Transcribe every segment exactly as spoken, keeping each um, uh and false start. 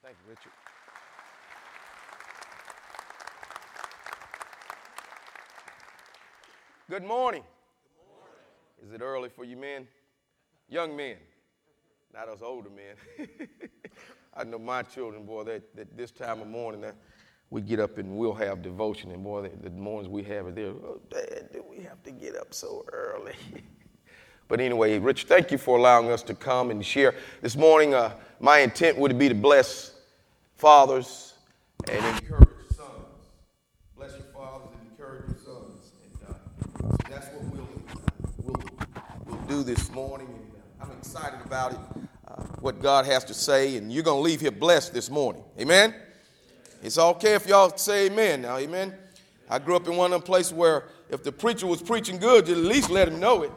Thank you, Richard. Good morning. Good morning. Is it early for you men? Young men, not us older men. I know my children, boy, that, that this time of morning, uh, we get up and we'll have devotion. And boy, the, the mornings we have it there, oh, Dad, do we have to get up so early? But anyway, Rich, thank you for allowing us to come and share. This morning, uh, my intent would be to bless fathers and encourage sons. Bless your fathers and encourage your sons. And uh, so that's what we'll, we'll, we'll do this morning. And uh, I'm excited about it, uh, what God has to say. And you're going to leave here blessed this morning. Amen? It's okay if y'all say amen now. Amen? I grew up in one of them places where if the preacher was preaching good, you'd at least let him know it.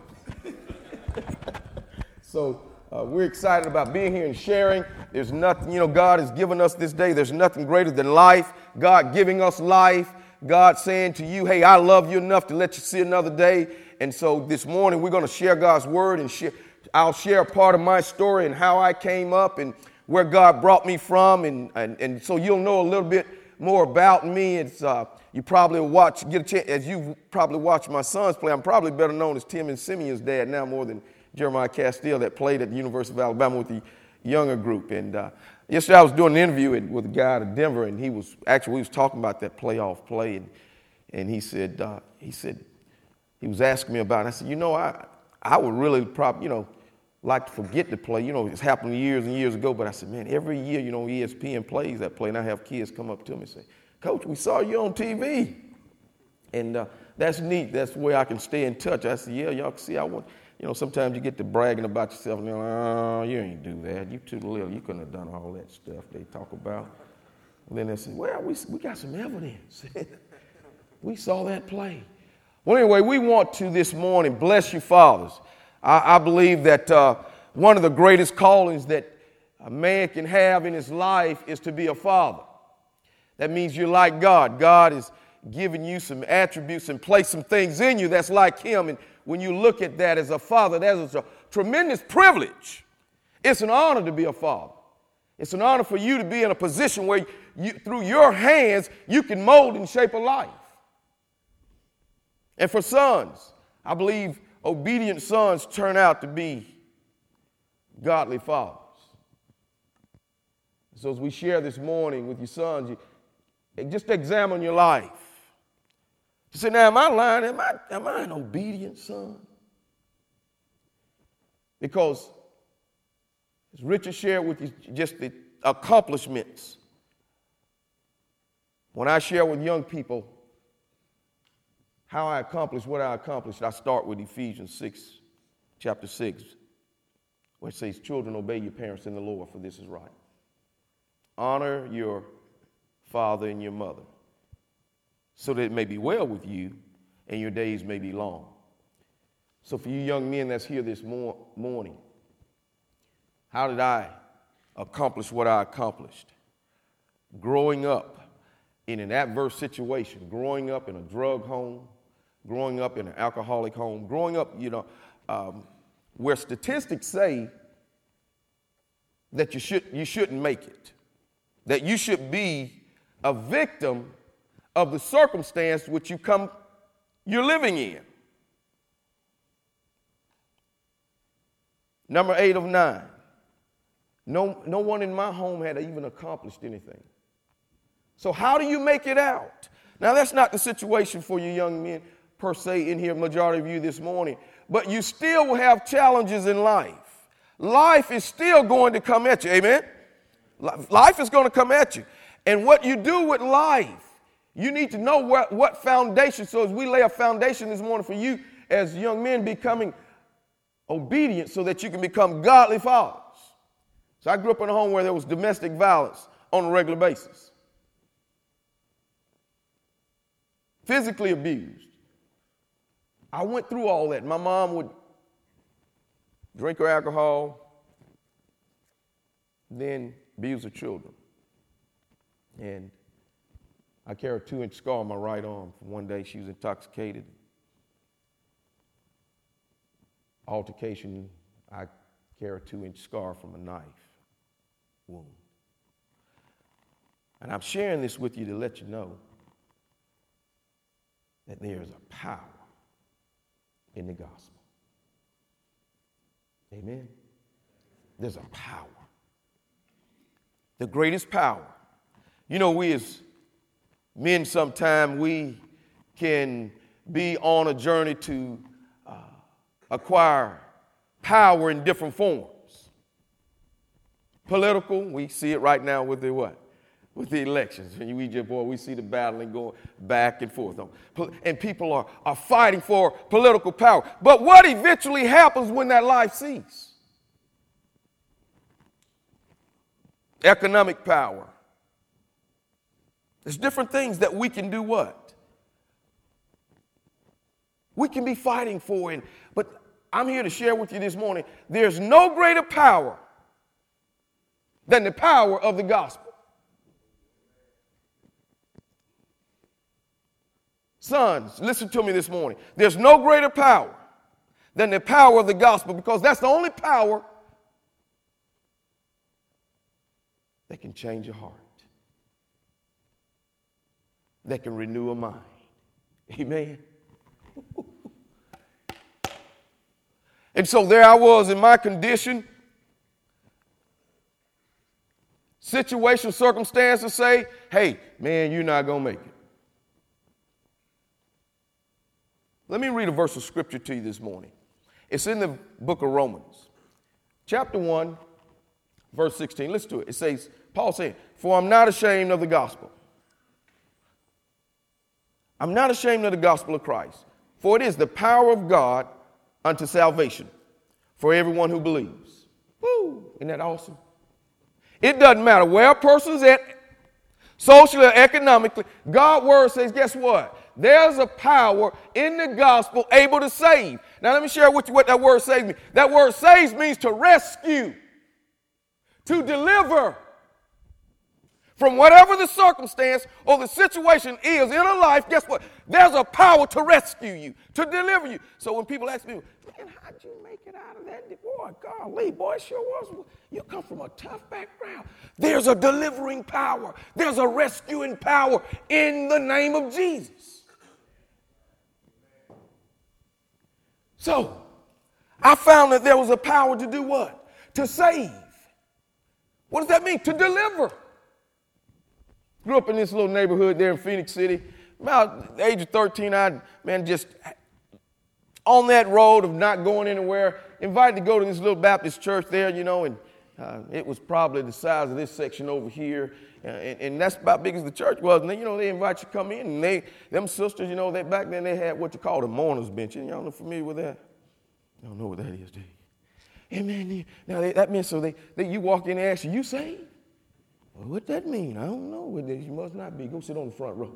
So uh, we're excited about being here and sharing. There's nothing, you know, God has given us this day. There's nothing greater than life. God giving us life. God saying to you, hey, I love you enough to let you see another day. And so this morning we're going to share God's word and share. I'll share part of my story and how I came up and where God brought me from. And, and, and so you'll know a little bit more about me. It's uh, you probably watch, get a chance, as you've probably watched my sons play. I'm probably better known as Tim and Simeon's dad now more than Jeremiah Castile that played at the University of Alabama with the younger group. And uh, yesterday I was doing an interview with a guy out of Denver, and he was actually we was talking about that playoff play, and and he said uh, he said he was asking me about it. I said, you know, I I would really probably you know like to forget the play. You know, it's happened years and years ago. But I said, man, every year you know E S P N plays that play, and I have kids come up to me and say, Coach, we saw you on T V, and uh, that's neat. That's the way I can stay in touch. I said, yeah, y'all can see I want. You know, sometimes you get to bragging about yourself, and they're like, oh, you ain't do that. You too little. You couldn't have done all that stuff they talk about. And then they say, well, we, we got some evidence. We saw that play. Well, anyway, we want to this morning bless you fathers. I, I believe that uh, one of the greatest callings that a man can have in his life is to be a father. That means you're like God. God is giving you some attributes and place some things in you that's like him. And when you look at that as a father, that is a tremendous privilege. It's an honor to be a father. It's an honor for you to be in a position where you, through your hands, you can mold and shape a life. And for sons, I believe obedient sons turn out to be godly fathers. So as we share this morning with your sons, you, just examine your life. You say, now, am I lying? Am I, am I an obedient son? Because, as Richard shared with you, just the accomplishments. When I share with young people how I accomplished what I accomplished, I start with Ephesians six, chapter six, where it says, children, obey your parents in the Lord, for this is right. Honor your father and your mother, so that it may be well with you and your days may be long. So for you young men that's here this mor- morning, how did I accomplish what I accomplished? Growing up in an adverse situation, growing up in a drug home, growing up in an alcoholic home, growing up, you know, um, where statistics say that you should you shouldn't make it, that you should be a victim of the circumstance which you come, you're living in. Number eight of nine. No, no one in my home had even accomplished anything. So how do you make it out? Now, that's not the situation for you young men per se in here, majority of you this morning. But you still will have challenges in life. Life is still going to come at you. Amen? Life is going to come at you. And what you do with life, you need to know what, what foundation. So as we lay a foundation this morning for you as young men becoming obedient so that you can become godly fathers. So I grew up in a home where there was domestic violence on a regular basis. Physically abused. I went through all that. My mom would drink her alcohol, then abuse her children. And I carry a two-inch scar on my right arm from one day she was intoxicated. Altercation, I carry a two-inch scar from a knife wound. And I'm sharing this with you to let you know that there is a power in the gospel. Amen. There's a power. The greatest power. You know, we as men sometimes we can be on a journey to uh, acquire power in different forms. Political, we see it right now with the what? With the elections. And we just, boy, we see the battling going back and forth. And people are, are fighting for political power. But what eventually happens when that life ceases? Economic power. There's different things that we can do what? We can be fighting for it. But I'm here to share with you this morning, there's no greater power than the power of the gospel. Sons, listen to me this morning. There's no greater power than the power of the gospel, because that's the only power that can change a heart, that can renew a mind. Amen. And so there I was in my condition, situation, circumstances say, hey, man, you're not going to make it. Let me read a verse of scripture to you this morning. It's in the book of Romans, chapter one, verse sixteen. Listen to it. It says, Paul saying, for I'm not ashamed of the gospel. I'm not ashamed of the gospel of Christ, for it is the power of God unto salvation for everyone who believes. Woo! Isn't that awesome? It doesn't matter where a person's at, socially or economically. God's word says, guess what? There's a power in the gospel able to save. Now let me share with you what that word saves means. That word saves means to rescue, to deliver from whatever the circumstance or the situation is in a life. Guess what? There's a power to rescue you, to deliver you. So when people ask me, man, how'd you make it out of that? Boy, golly, boy, it sure was. You come from a tough background. There's a delivering power. There's a rescuing power in the name of Jesus. So, I found that there was a power to do what? To save. What does that mean? To deliver. Grew up in this little neighborhood there in Phoenix City. About the age of thirteen, I, man, just on that road of not going anywhere, invited to go to this little Baptist church there, you know, and uh, it was probably the size of this section over here. Uh, and, and that's about big as the church was. And they, you know, they invite you to come in, and they, them sisters, you know, they back then they had what you call the mourner's bench. Y'all know familiar with that? I don't know what that is, do you? Amen. Now they, that means so they, they you walk in and ask you, you saved? Well, what that mean? I don't know what this. You must not be. Go sit on the front row.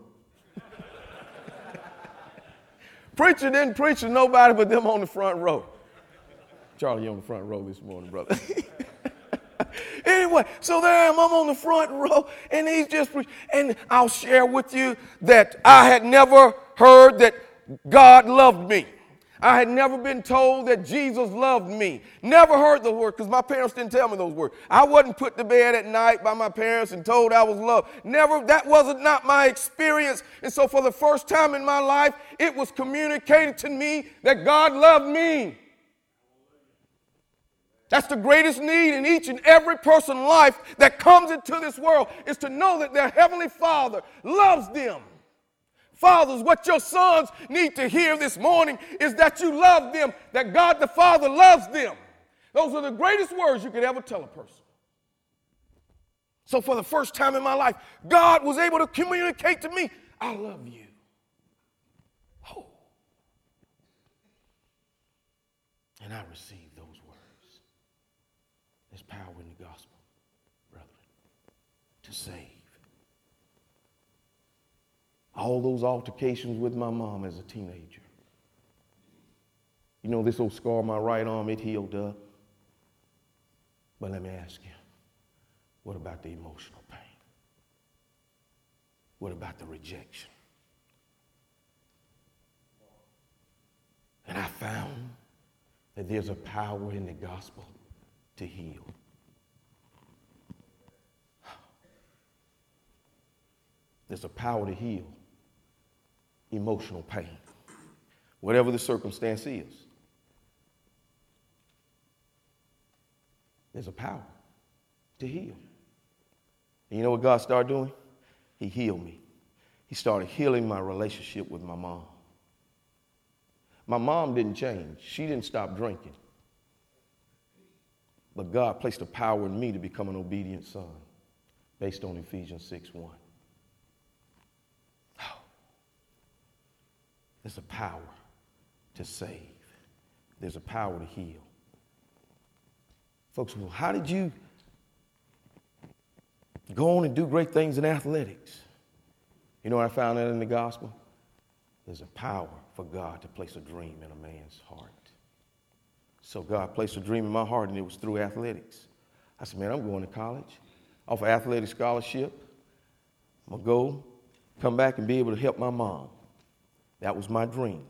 Preacher didn't preach to nobody but them on the front row. Charlie, you on the front row this morning, brother. Anyway, so there I am, I'm on the front row, and he's just preaching. And I'll share with you that I had never heard that God loved me. I had never been told that Jesus loved me. Never heard the word, because my parents didn't tell me those words. I wasn't put to bed at night by my parents and told I was loved. Never, that wasn't not my experience. And so for the first time in my life, it was communicated to me that God loved me. That's the greatest need in each and every person's life that comes into this world, is to know that their Heavenly Father loves them. Fathers, what your sons need to hear this morning is that you love them, that God the Father loves them. Those are the greatest words you could ever tell a person. So for the first time in my life, God was able to communicate to me, I love you. Oh. And I received those words. There's power in the gospel, brethren, to save. All those altercations with my mom as a teenager. You know, this old scar on my right arm, it healed up. But let me ask you, what about the emotional pain? What about the rejection? And I found that there's a power in the gospel to heal. There's a power to heal emotional pain, whatever the circumstance is. There's a power to heal. And you know what God started doing? He healed me. He started healing my relationship with my mom. My mom didn't change. She didn't stop drinking. But God placed a power in me to become an obedient son based on Ephesians six one. Oh. There's a power to save. There's a power to heal. Folks, well, how did you go on and do great things in athletics? You know what I found out in the gospel? There's a power for God to place a dream in a man's heart. So God placed a dream in my heart, and it was through athletics. I said, man, I'm going to college. Off an athletic scholarship. I'm going to go, come back and be able to help my mom. That was my dream.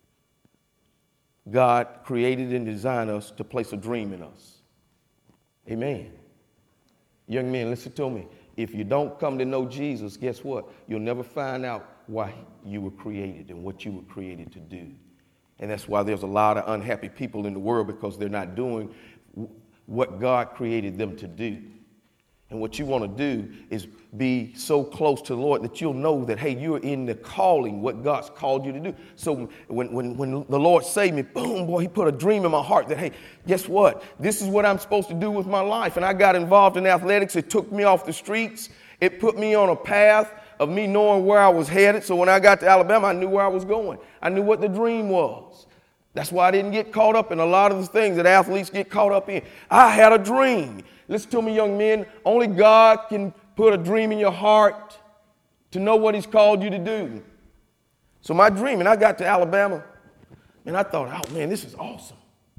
God created and designed us to place a dream in us. Amen. Young men, listen to me. If you don't come to know Jesus, guess what? You'll never find out why you were created and what you were created to do. And that's why there's a lot of unhappy people in the world, because they're not doing what God created them to do. And what you want to do is be so close to the Lord that you'll know that, hey, you're in the calling, what God's called you to do. So when, when, when the Lord saved me, boom, boy, he put a dream in my heart that, hey, guess what? This is what I'm supposed to do with my life. And I got involved in athletics. It took me off the streets. It put me on a path of me knowing where I was headed. So when I got to Alabama, I knew where I was going. I knew what the dream was. That's why I didn't get caught up in a lot of the things that athletes get caught up in. I had a dream. Listen to me, young men. Only God can put a dream in your heart to know what he's called you to do. So my dream, and I got to Alabama, and I thought, oh, man, this is awesome.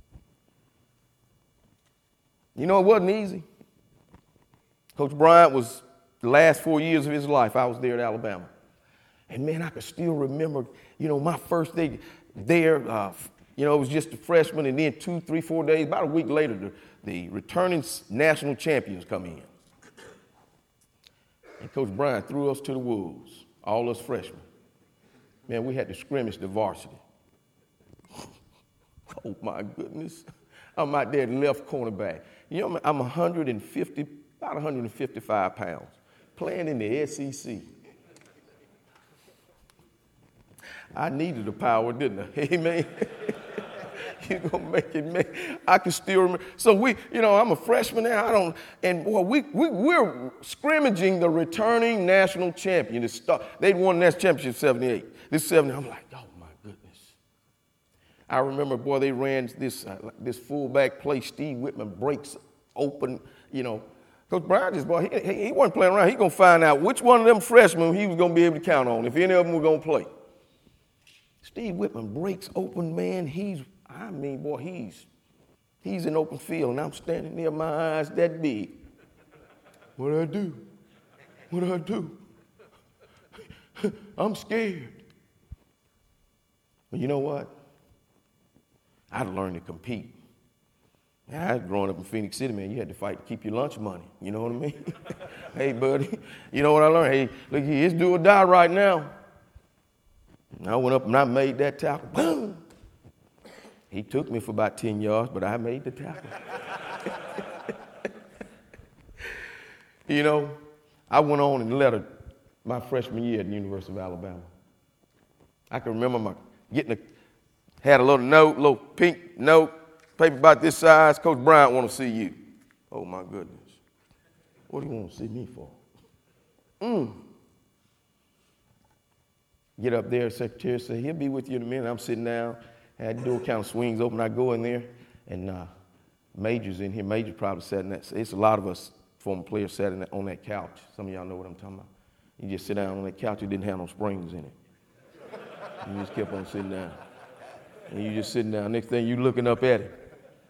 You know, it wasn't easy. Coach Bryant was the last four years of his life, I was there at Alabama. And, man, I could still remember, you know, my first day there, uh, you know, it was just a freshman, and then two, three, four days, about a week later, the, the returning national champions come in. And Coach Bryant threw us to the wolves, all us freshmen. Man, we had to scrimmage the varsity. Oh, my goodness. I'm out there at left cornerback. You know, I'm one hundred fifty, about one hundred fifty-five pounds, playing in the S E C. I needed the power, didn't I? Amen. You're going to make it, man. I can still remember. So we, you know, I'm a freshman now. I don't, and boy, we, we, we're scrimmaging the returning national champion. They'd won the national championship seventy-eight. This seventy, I'm like, oh, my goodness. I remember, boy, they ran this, uh, this fullback play. Steve Whitman breaks open, you know. Coach Bryant, this boy, he, he, he wasn't playing around. He going to find out which one of them freshmen he was going to be able to count on, if any of them were going to play. Steve Whitman breaks open, man. He's, I mean, boy, he's he's in open field, and I'm standing there, my eyes that big. What do I do? What do I do? I'm scared. But you know what? I'd learned to compete. I was growing up in Phoenix City, man. You had to fight to keep your lunch money. You know what I mean? Hey, buddy, you know what I learned? Hey, look here, it's do or die right now. And I went up and I made that tackle. Boom! He took me for about ten yards, but I made the tackle. You know, I went on and lettered my freshman year at the University of Alabama. I can remember my getting a, had a little note, little pink note, paper about this size. Coach Bryant want to see you. Oh, my goodness. What do you want to see me for? Mm. Get up there, secretary say, he'll be with you in a minute. I'm sitting down. Had the door kind of swings open. I go in there, and uh, Major's in here. Major probably sat in that. It's a lot of us former players sat in that, on that couch. Some of y'all know what I'm talking about. You just sit down on that couch. It didn't have no springs in it. You just kept on sitting down. And you just sitting down. Next thing, you looking up at it.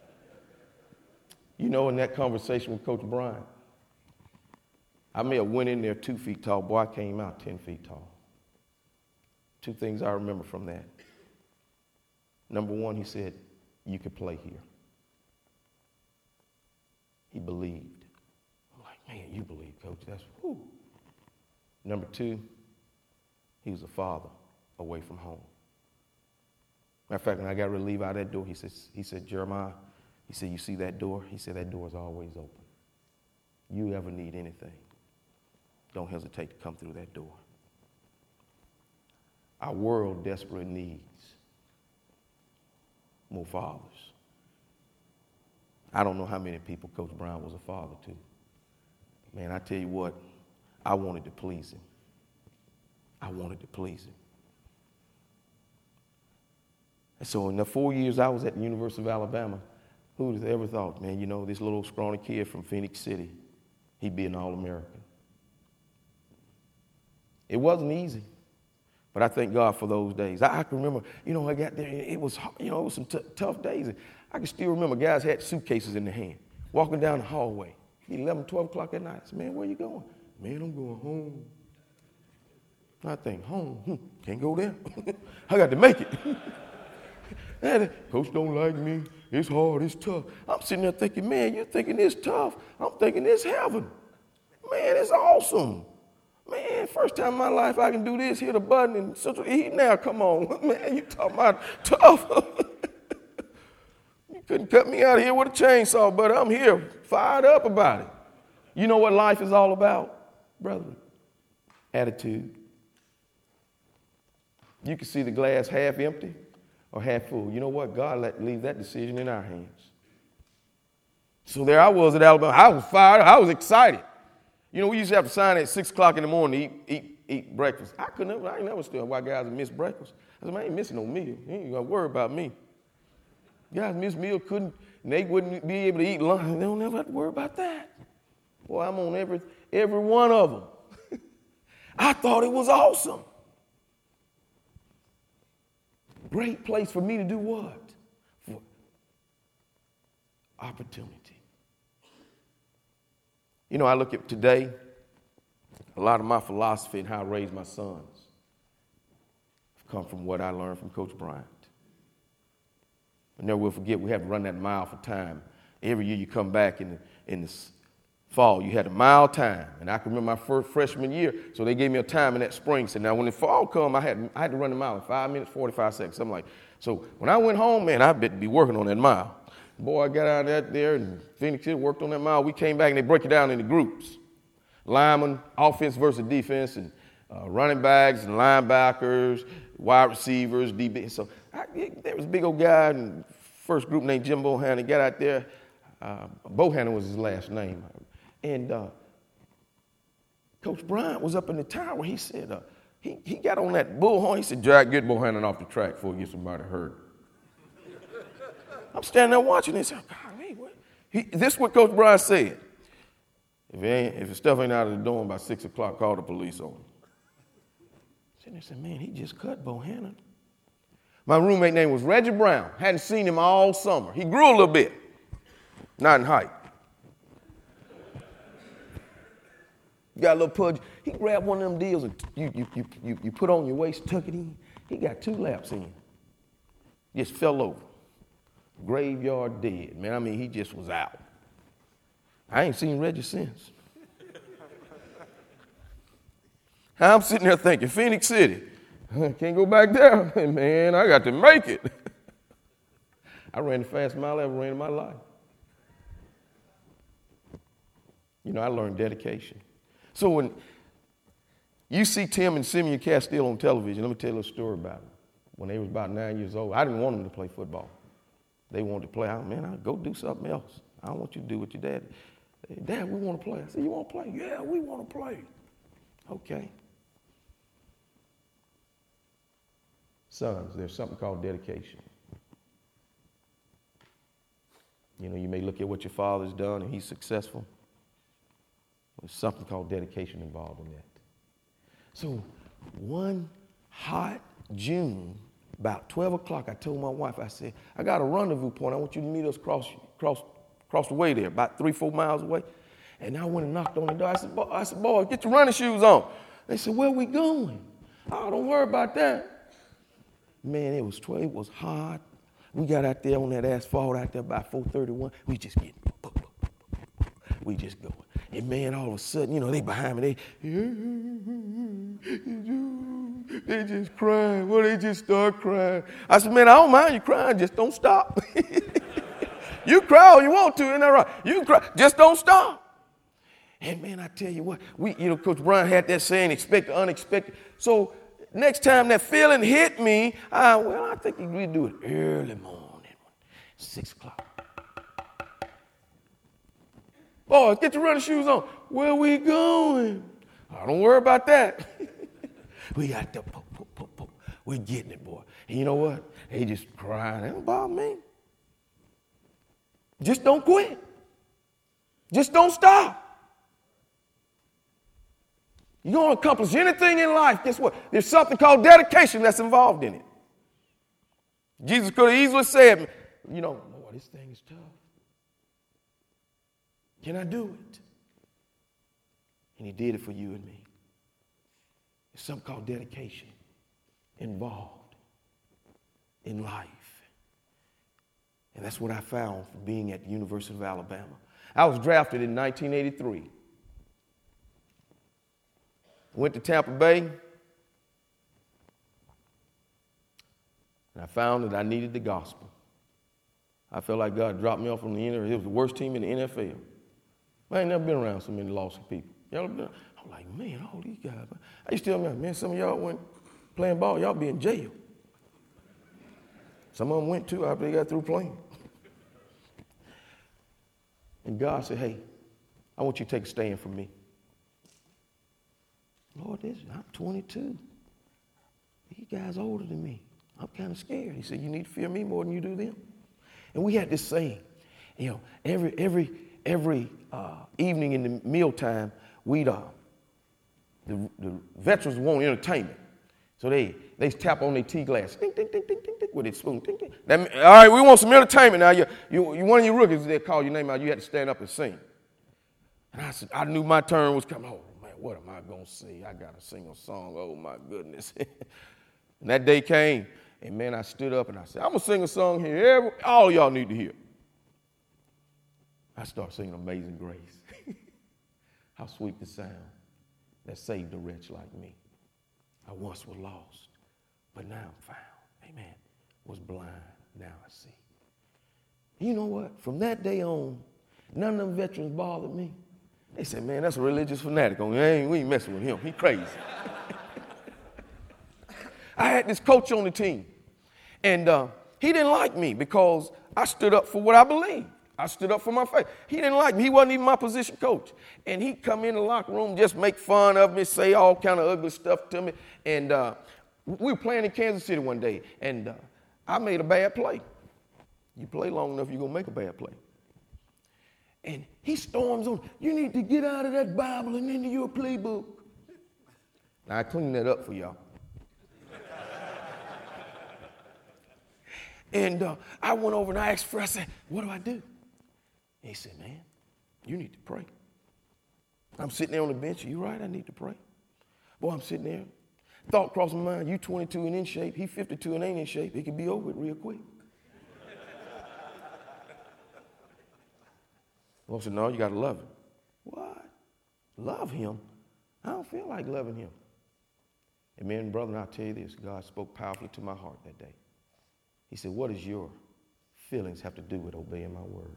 You know, in that conversation with Coach Bryant, I may have went in there two feet tall. Boy, I came out ten feet tall. Two things I remember from that. Number one, he said, you could play here. He believed. I'm like, man, you believe, Coach. That's whoo. Number two, He was a father away from home. Matter of fact, when I got ready to leave out that door, he said, he said, Jeremiah, he said, you see that door? He said, that door is always open. You ever need anything, don't hesitate to come through that door. Our world desperately needs more fathers. I don't know how many people Coach Brown was a father to. Man, I tell you what, I wanted to please him. I wanted to please him. And so in the four years I was at the University of Alabama, who would have ever thought, man, you know, this little scrawny kid from Phoenix City, he'd be an All-American. It wasn't easy, but I thank God for those days. I, I can remember, you know, I got there, it was, you know, it was some t- tough days. I can still remember guys had suitcases in their hand, walking down the hallway, eleven, twelve o'clock at night. I said, man, where you going? Man, I'm going home. I think, home? Hmm, can't go there. I got to make it. And, Coach don't like me. It's hard. It's tough. I'm sitting there thinking, man, you're thinking it's tough. I'm thinking it's heaven. Man, it's awesome. Man, first time in my life I can do this, hit a button, and central heat now. Come on. Man, you talking about tough. You couldn't cut me out of here with a chainsaw, but I'm here fired up about it. You know what life is all about, brother? Attitude. You can see the glass half empty or half full. You know what? God let leave that decision in our hands. So there I was at Alabama. I was fired up. I was excited. You know, we used to have to sign at six o'clock in the morning to eat, eat, eat breakfast. I couldn't never, I ain't never understood why guys would miss breakfast. I said, man, I ain't missing no meal. You ain't got to worry about me. Guys miss meal, couldn't, and they wouldn't be able to eat lunch. They don't ever have to worry about that. Boy, I'm on every, every one of them. I thought it was awesome. Great place for me to do what? For opportunity. You know, I look at today, a lot of my philosophy and how I raise my sons have come from what I learned from Coach Bryant. I never will forget, we had to run that mile for time. Every year you come back in the, in the fall, you had a mile time. And I can remember my first freshman year, so they gave me a time in that spring. So now when the fall come, I had, I had to run the mile in five minutes, forty-five seconds, something like. So when I went home, man, I better be working on that mile. Boy, I got out of there and Phoenix City worked on that mile. We came back and they break it down into groups. Linemen, offense versus defense, and uh, running backs and linebackers, wide receivers, D B. So I, there was a big old guy in the first group named Jim Bohannon. He got out there. Uh, Bohannon was his last name. And uh, Coach Bryant was up in the tower. He said, uh, he, he got on that bullhorn. He said, Jack, get Bohannon off the track before he gets somebody hurt. I'm standing there watching this. God, man, what? He, this is what Coach Bryant said. If, it ain't, if the stuff ain't out of the dorm by six o'clock, call the police on him. I said, man, he just cut Bohannon. My roommate name was Reggie Brown. Hadn't seen him all summer. He grew a little bit, not in height. Got a little pudge. He grabbed one of them deals and you, you, you, you, you put on your waist, tuck it in. He got two laps in. Just fell over. Graveyard dead. Man, I mean, he just was out. I ain't seen Reggie since. I'm sitting there thinking, Phoenix City, can't go back there. Man, I got to make it. I ran the fastest mile I ever ran in my life. You know, I learned dedication. So when you see Tim and Simeon Castile on television, let me tell you a little story about them. When they was about nine years old, I didn't want them to play football. They wanted to play. I man, I'll go do something else. I don't want you to do what your dad did. Dad, we want to play. I said, you want to play? Yeah, we want to play. Okay. Sons, there's something called dedication. You know, you may look at what your father's done and he's successful. There's something called dedication involved in that. So one hot June, about twelve o'clock, I told my wife, I said, I got a rendezvous point. I want you to meet us across, across, across the way there, about three, four miles away. And I went and knocked on the door. I said, boy, I said, boy, get your running shoes on. They said, where are we going? Oh, don't worry about that. Man, it was twelve, it was hot. We got out there on that asphalt out there by four thirty-one. We just getting, we just going. And man, all of a sudden, you know, they behind me, they, They just crying. Well, they just start crying. I said, man, I don't mind you crying. Just don't stop. You cry all you want to, isn't that right? You can cry. Just don't stop. And, man, I tell you what, we, you know, Coach Brian had that saying, expect the unexpected. So next time that feeling hit me, I, well, I think we do it early morning, six o'clock. Boys, get your running shoes on. Where we going? I don't worry about that. We got the poke, poke, poke, poke. We're getting it, boy. And you know what? They just crying. That don't bother me. Just don't quit. Just don't stop. You're going to accomplish anything in life, guess what? There's something called dedication that's involved in it. Jesus could have easily said, you know, Lord, this thing is tough. Can I do it? And he did it for you and me. There's something called dedication involved in life. And that's what I found from being at the University of Alabama. I was drafted in nineteen eighty-three. Went to Tampa Bay, and I found that I needed the gospel. I felt like God dropped me off from the N F L. It was the worst team in the N F L. I ain't never been around so many lost people. Y'all been, I'm like, man, all these guys. I used to tell them, man, some of y'all went playing ball, y'all be in jail. Some of them went too after they got through playing. And God said, hey, I want you to take a stand for me. Lord, this, I'm twenty-two. These guys older than me. I'm kind of scared. He said, you need to fear me more than you do them. And we had this saying, you know, every every every uh, evening in the mealtime, we'd uh, the, the veterans want entertainment, so they they tap on their tea glass, ding ding ding ding ding ding with their spoon, ding ding. That, all right, we want some entertainment now. You you, you one of your rookies, they call your name out. You had to stand up and sing. And I said, I knew my turn was coming. Oh man, what am I gonna sing? I gotta sing a song. Oh my goodness. And that day came, and man, I stood up and I said, I'm gonna sing a song here. Every, all y'all need to hear. I started singing Amazing Grace. How sweet the sound that saved a wretch like me. I once was lost, but now I'm found. Amen. Was blind, now I see. You know what? From that day on, none of them veterans bothered me. They said, man, that's a religious fanatic. We ain't, we ain't messing with him. He crazy. I had this coach on the team, and uh, he didn't like me because I stood up for what I believed. I stood up for my faith. He didn't like me. He wasn't even my position coach. And he'd come in the locker room, just make fun of me, say all kind of ugly stuff to me. And uh, we were playing in Kansas City one day, and uh, I made a bad play. You play long enough, you're going to make a bad play. And he storms on, you need to get out of that Bible and into your playbook. Now, I cleaned that up for y'all. And uh, I went over and I asked for, I said, what do I do? And he said, man, you need to pray. I'm sitting there on the bench. You right? I need to pray. Boy, I'm sitting there. Thought crossed my mind, you twenty-two and in shape. He fifty-two and ain't in shape. It could be over with real quick. Well, I said, no, you got to love him. What? Love him? I don't feel like loving him. And man, brother, I'll tell you this. God spoke powerfully to my heart that day. He said, what does your feelings have to do with obeying my word?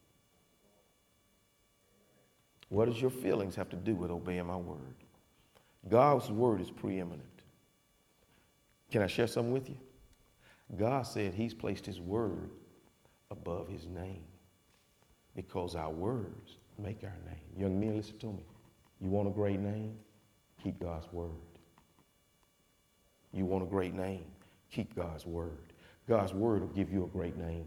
What does your feelings have to do with obeying my word? God's word is preeminent. Can I share something with you? God said he's placed his word above his name because our words make our name. Young men, listen to me. You want a great name? Keep God's word. You want a great name? Keep God's word. God's word will give you a great name.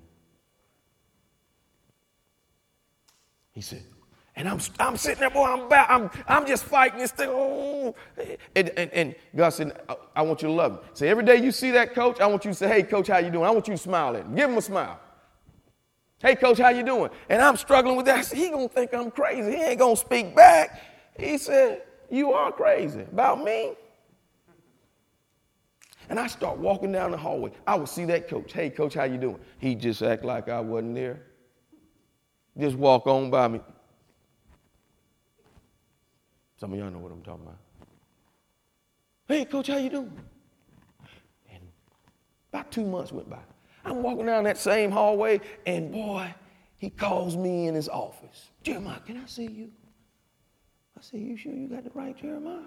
He said, and I'm I'm sitting there, boy, I'm back, I'm I'm just fighting this thing. Oh. And, and, and God said, I, I want you to love him. So every day you see that coach, I want you to say, hey, coach, how you doing? I want you to smile at him. Give him a smile. Hey, coach, how you doing? And I'm struggling with that. I said, he going to think I'm crazy. He ain't going to speak back. He said, you are crazy. About me? And I start walking down the hallway. I would see that coach. Hey, coach, how you doing? He just act like I wasn't there. Just walk on by me. Some of y'all know what I'm talking about. Hey, coach, how you doing? About two months went by. I'm walking down that same hallway, and boy, he calls me in his office. Jeremiah, can I see you? I said, you sure you got the right Jeremiah?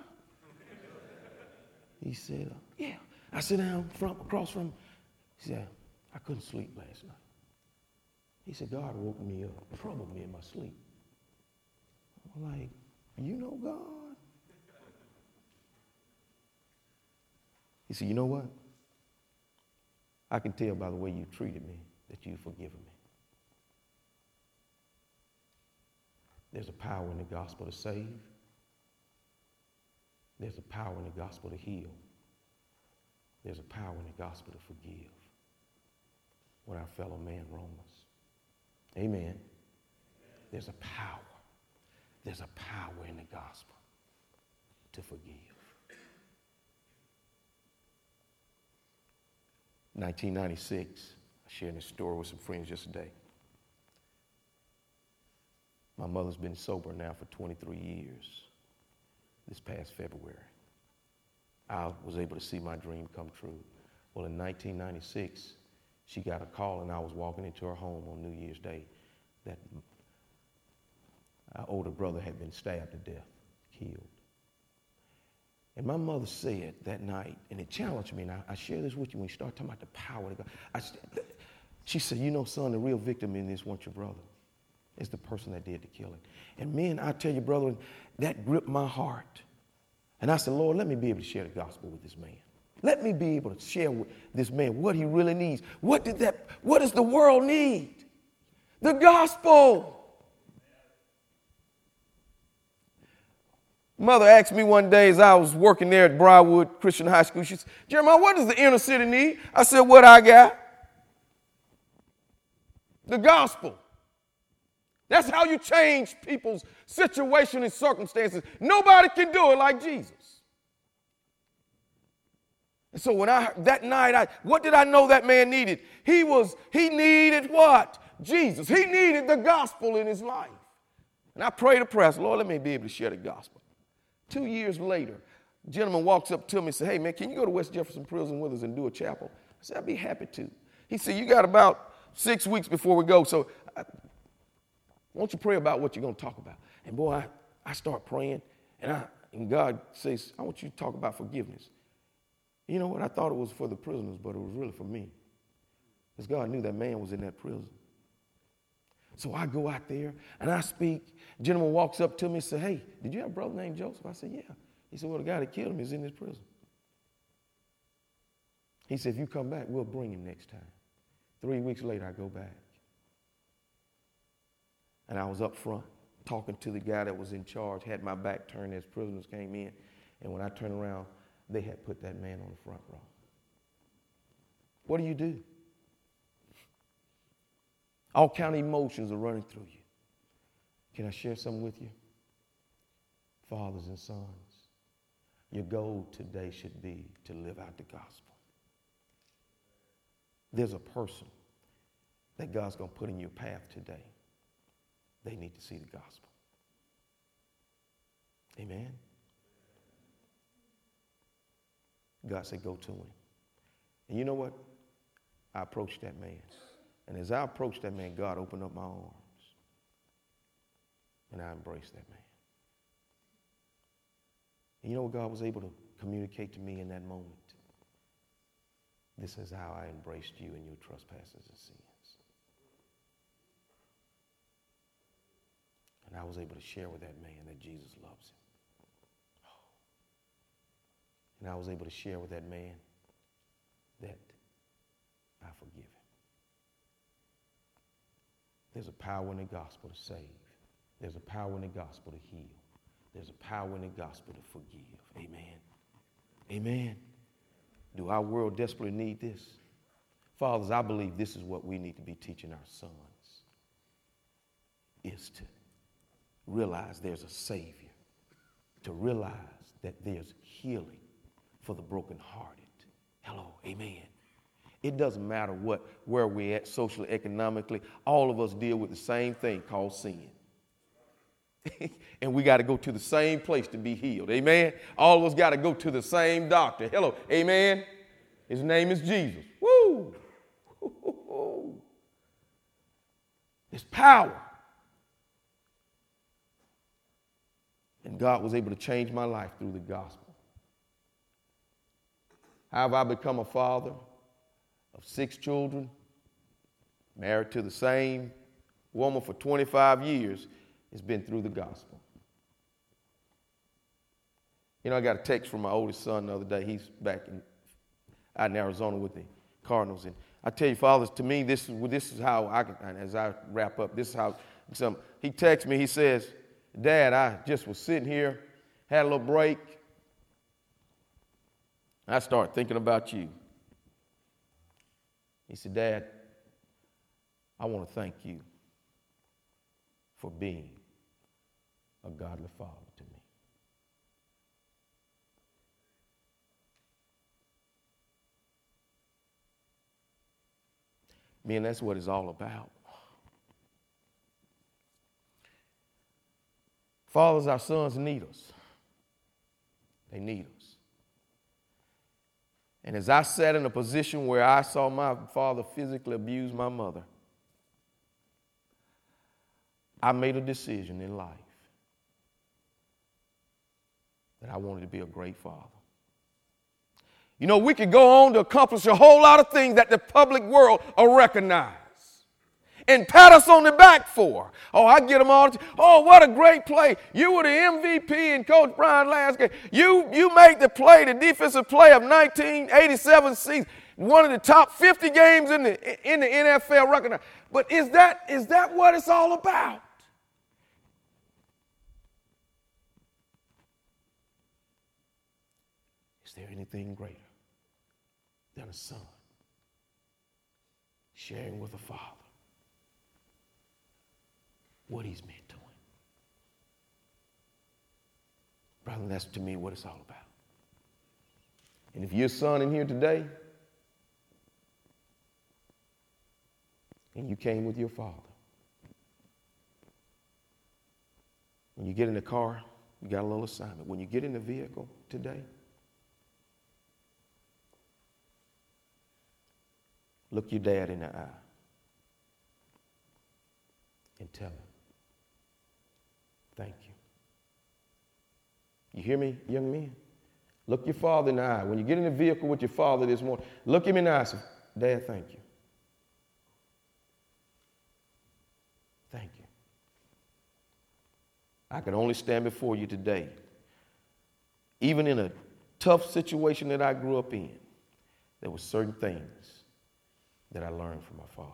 He said, uh, yeah. I sit down front, across from him. He said, I couldn't sleep last night. He said, God woke me up, troubled me in my sleep. I'm like, you know God? He said, you know what? I can tell by the way you treated me that you've forgiven me. There's a power in the gospel to save. There's a power in the gospel to heal. There's a power in the gospel to forgive when our fellow man wrongs us. Amen. There's a power. There's a power in the gospel to forgive. nineteen ninety-six, I shared this story with some friends yesterday. My mother's been sober now for twenty-three years. This past February, I was able to see my dream come true. Well, in nineteen ninety-six, she got a call, and I was walking into her home on New Year's Day that our older brother had been stabbed to death, killed. And my mother said that night, and it challenged me, and I, I share this with you when you start talking about the power of God. I, she said, you know, son, the real victim in this wasn't your brother. It's the person that did the killing. And man, I tell you, brother, that gripped my heart. And I said, Lord, let me be able to share the gospel with this man. Let me be able to share with this man what he really needs. What did that, what does the world need? The gospel. Mother asked me one day as I was working there at Briarwood Christian High School, she said, Jeremiah, what does the inner city need? I said, what I got? The gospel. That's how you change people's situation and circumstances. Nobody can do it like Jesus. And so when I that night, I what did I know that man needed? He was, he needed what? Jesus. He needed the gospel in his life. And I prayed a prayer, Lord, let me be able to share the gospel. Two years later, a gentleman walks up to me and said, hey, man, can you go to West Jefferson Prison with us and do a chapel? I said, I'd be happy to. He said, you got about six weeks before we go, so I, won't you pray about what you're going to talk about? And boy, I, I start praying, and, I, and God says, I want you to talk about forgiveness. You know what? I thought it was for the prisoners, but it was really for me. Because God knew that man was in that prison. So I go out there, and I speak. A gentleman walks up to me and says, hey, did you have a brother named Joseph? I said, yeah. He said, well, the guy that killed him is in this prison. He said, if you come back, we'll bring him next time. Three weeks later, I go back. And I was up front talking to the guy that was in charge, had my back turned as prisoners came in. And when I turned around, they had put that man on the front row. What do you do? All kind of emotions are running through you. Can I share something with you? Fathers and sons, your goal today should be to live out the gospel. There's a person that God's going to put in your path today. They need to see the gospel. Amen. God said, go to him. And you know what? I approached that man. And as I approached that man, God opened up my arms. And I embraced that man. And you know what God was able to communicate to me in that moment? This is how I embraced you in your trespasses and sins. And I was able to share with that man that Jesus loves him. Oh. And I was able to share with that man that I forgive him. There's a power in the gospel to save. There's a power in the gospel to heal. There's a power in the gospel to forgive. Amen. Amen. Do our world desperately need this? Fathers, I believe this is what we need to be teaching our sons, is to realize there's a Savior, to realize that there's healing for the brokenhearted. Hello, amen. It doesn't matter what, where we're at socially, economically. All of us deal with the same thing called sin. And we got to go to the same place to be healed. Amen. All of us got to go to the same doctor. Hello. Amen. His name is Jesus. Woo. It's power. And God was able to change my life through the gospel. How have I become a father of six children, married to the same woman for twenty-five years? It's been through the gospel. You know, I got a text from my oldest son the other day. He's back in, out in Arizona with the Cardinals. And I tell you, fathers, to me, this is, this is how I can, as I wrap up, this is how, some, he texts me, he says, Dad, I just was sitting here, had a little break. I started thinking about you. He said, Dad, I want to thank you for being a godly father to me. Man, that's what it's all about. Fathers, our sons need us. They need us. And as I sat in a position where I saw my father physically abuse my mother, I made a decision in life that I wanted to be a great father. You know, we could go on to accomplish a whole lot of things that the public world will recognize and pat us on the back for. Oh, I get them all. Oh, what a great play. You were the M V P in Coach Brian last game. You, you made the play, the defensive play of nineteen eighty-seven season. One of the top fifty games in the, in the N F L recognized. But is that, is that what it's all about? Is there anything greater than a son sharing with a father what he's meant to him? Brother, that's to me what it's all about. And if you're a son in here today and you came with your father, when you get in the car, you got a little assignment. When you get in the vehicle today, look your dad in the eye and tell him, thank you. You hear me, young men? Look your father in the eye. When you get in the vehicle with your father this morning, look him in the eye and say, Dad, thank you. Thank you. I can only stand before you today, even in a tough situation that I grew up in, there were certain things that I learned from my father.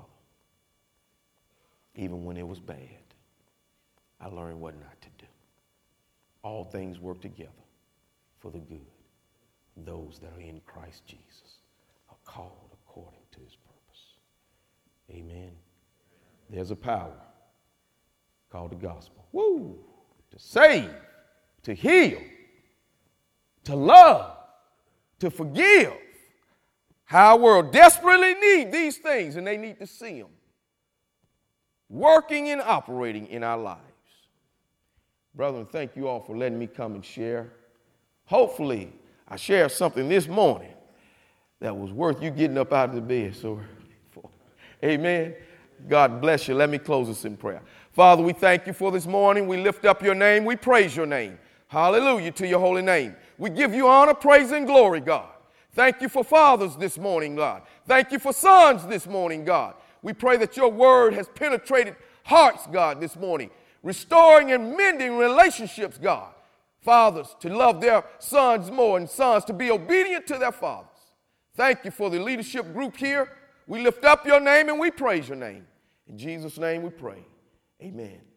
Even when it was bad, I learned what not to do. All things work together for the good. Those that are in Christ Jesus are called according to his purpose. Amen. There's a power called the gospel. Woo! To save, to heal, to love, to forgive. Our world desperately needs these things, and they need to see them working and operating in our lives. Brethren, thank you all for letting me come and share. Hopefully, I shared something this morning that was worth you getting up out of the bed so early for. Amen. God bless you. Let me close this in prayer. Father, we thank you for this morning. We lift up your name. We praise your name. Hallelujah to your holy name. We give you honor, praise, and glory, God. Thank you for fathers this morning, God. Thank you for sons this morning, God. We pray that your word has penetrated hearts, God, this morning, restoring and mending relationships, God. Fathers to love their sons more and sons to be obedient to their fathers. Thank you for the leadership group here. We lift up your name and we praise your name. In Jesus' name we pray. Amen.